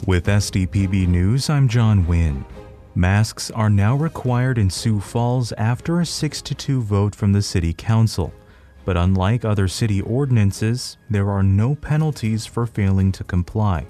With SDPB News, I'm John Wynn. Masks are now required in Sioux Falls after a 6-2 vote from the City Council. But unlike other city ordinances, there are no penalties for failing to comply.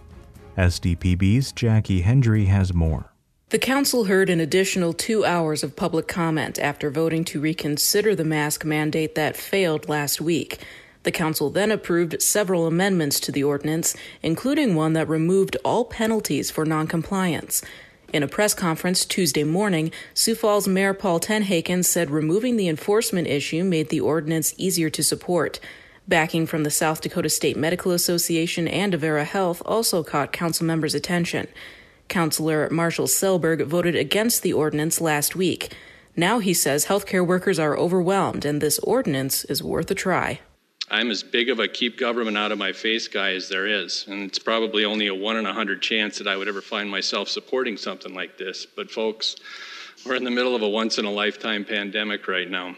SDPB's Jackie Hendry has more. The council heard an additional 2 hours of public comment after voting to reconsider the mask mandate that failed last week. The council then approved several amendments to the ordinance, including one that removed all penalties for noncompliance. In a press conference Tuesday morning, Sioux Falls Mayor Paul Tenhaken said removing the enforcement issue made the ordinance easier to support. Backing from the South Dakota State Medical Association and Avera Health also caught council members' attention. Councilor Marshall Selberg voted against the ordinance last week. Now he says healthcare workers are overwhelmed and this ordinance is worth a try. I'm as big of a keep government out of my face guy as there is, and it's probably only a 1 in 100 chance that I would ever find myself supporting something like this. But folks, we're in the middle of a once-in-a-lifetime pandemic right now.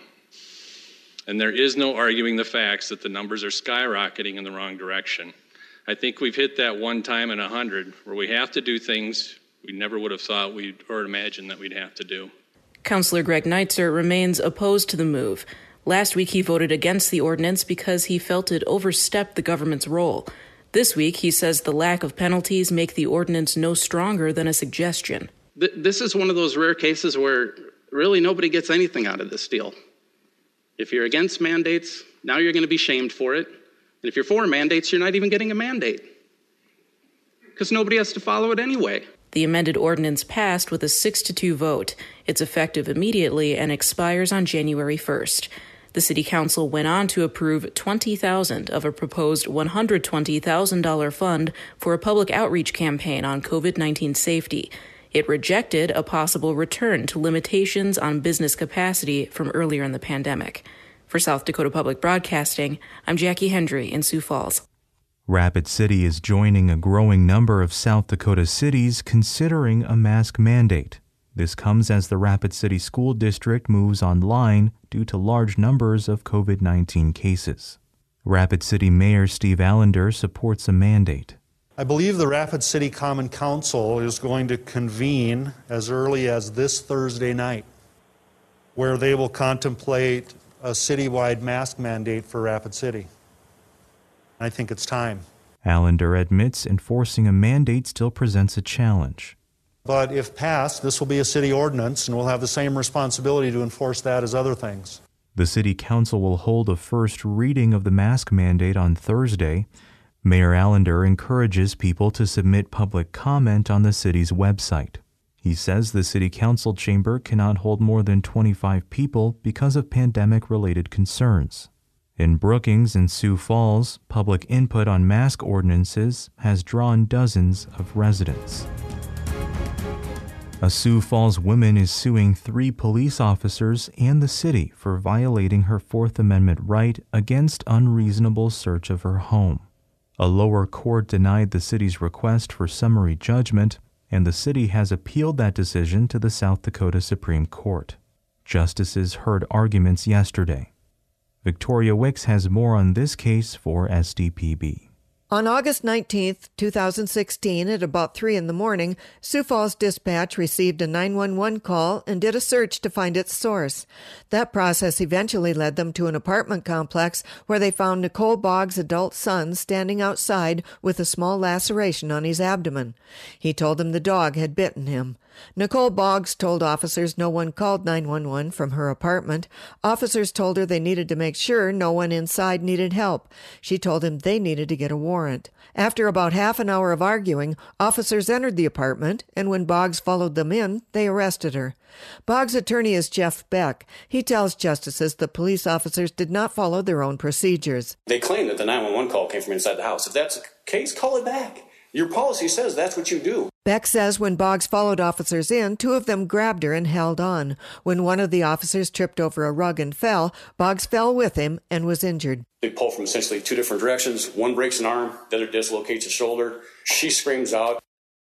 And there is no arguing the facts that the numbers are skyrocketing in the wrong direction. I think we've hit that one time in 100 where we have to do things we never would have thought or imagined that we'd have to do. Councilor Greg Neitzer remains opposed to the move. Last week, he voted against the ordinance because he felt it overstepped the government's role. This week, he says the lack of penalties make the ordinance no stronger than a suggestion. This is one of those rare cases where really nobody gets anything out of this deal. If you're against mandates, now you're going to be shamed for it. And if you're for mandates, you're not even getting a mandate because nobody has to follow it anyway. The amended ordinance passed with a 6-2 vote. It's effective immediately and expires on January 1st. The City Council went on to approve $20,000 of a proposed $120,000 fund for a public outreach campaign on COVID-19 safety. It rejected a possible return to limitations on business capacity from earlier in the pandemic. For South Dakota Public Broadcasting, I'm Jackie Hendry in Sioux Falls. Rapid City is joining a growing number of South Dakota cities considering a mask mandate. This comes as the Rapid City School District moves online due to large numbers of COVID-19 cases. Rapid City Mayor Steve Allender supports a mandate. I believe the Rapid City Common Council is going to convene as early as this Thursday night, where they will contemplate a citywide mask mandate for Rapid City. I think it's time. Allender admits enforcing a mandate still presents a challenge. But if passed, this will be a city ordinance, and we'll have the same responsibility to enforce that as other things. The City Council will hold a first reading of the mask mandate on Thursday. Mayor Allender encourages people to submit public comment on the city's website. He says the City Council chamber cannot hold more than 25 people because of pandemic-related concerns. In Brookings and Sioux Falls, public input on mask ordinances has drawn dozens of residents. A Sioux Falls woman is suing 3 police officers and the city for violating her Fourth Amendment right against unreasonable search of her home. A lower court denied the city's request for summary judgment, and the city has appealed that decision to the South Dakota Supreme Court. Justices heard arguments yesterday. Victoria Wicks has more on this case for SDPB. On August 19, 2016, at about 3 in the morning, Sioux Falls Dispatch received a 911 call and did a search to find its source. That process eventually led them to an apartment complex where they found Nicole Boggs' adult son standing outside with a small laceration on his abdomen. He told them the dog had bitten him. Nicole Boggs told officers no one called 911 from her apartment. Officers told her they needed to make sure no one inside needed help. She told him they needed to get a warrant. After about half an hour of arguing, officers entered the apartment, and when Boggs followed them in, they arrested her. Boggs' attorney is Jeff Beck. He tells justices the police officers did not follow their own procedures. They claim that the 911 call came from inside the house. If that's the case, call it back. Your policy says that's what you do. Beck says when Boggs followed officers in, 2 of them grabbed her and held on. When one of the officers tripped over a rug and fell, Boggs fell with him and was injured. They pull from essentially 2 different directions. One breaks an arm, the other dislocates a shoulder. She screams out.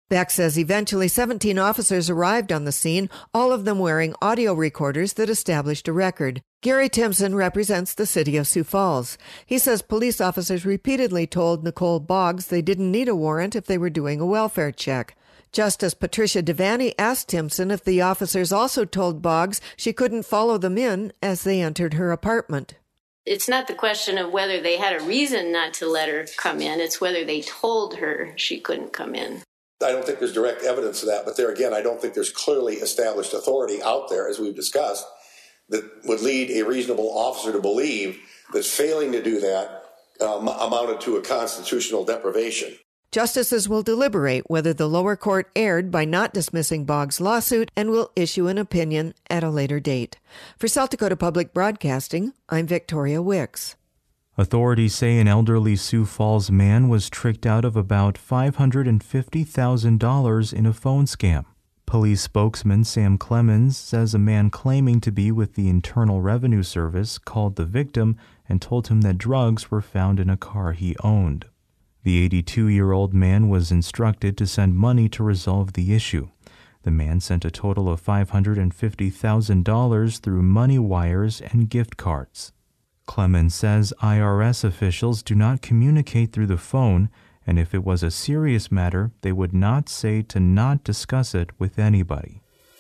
Beck says eventually 17 officers arrived on the scene, all of them wearing audio recorders that established a record. Gary Timpson represents the city of Sioux Falls. He says police officers repeatedly told Nicole Boggs they didn't need a warrant if they were doing a welfare check. Justice Patricia Devaney asked Timpson if the officers also told Boggs she couldn't follow them in as they entered her apartment. It's not the question of whether they had a reason not to let her come in. It's whether they told her she couldn't come in. I don't think there's direct evidence of that, but there again, I don't think there's clearly established authority out there, as we've discussed, that would lead a reasonable officer to believe that failing to do that amounted to a constitutional deprivation. Justices will deliberate whether the lower court erred by not dismissing Boggs' lawsuit and will issue an opinion at a later date. For South Dakota Public Broadcasting, I'm Victoria Wicks. Authorities say an elderly Sioux Falls man was tricked out of about $550,000 in a phone scam. Police spokesman Sam Clemens says a man claiming to be with the Internal Revenue Service called the victim and told him that drugs were found in a car he owned. The 82-year-old man was instructed to send money to resolve the issue. The man sent a total of $550,000 through money wires and gift cards. Clemens says IRS officials do not communicate through the phone, and if it was a serious matter, they would not say to not discuss it with anybody.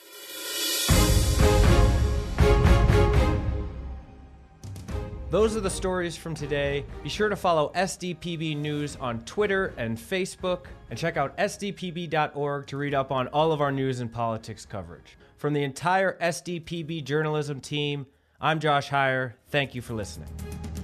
Those are the stories from today. Be sure to follow SDPB News on Twitter and Facebook, and check out sdpb.org to read up on all of our news and politics coverage. From the entire SDPB journalism team, I'm Josh Heyer. Thank you for listening.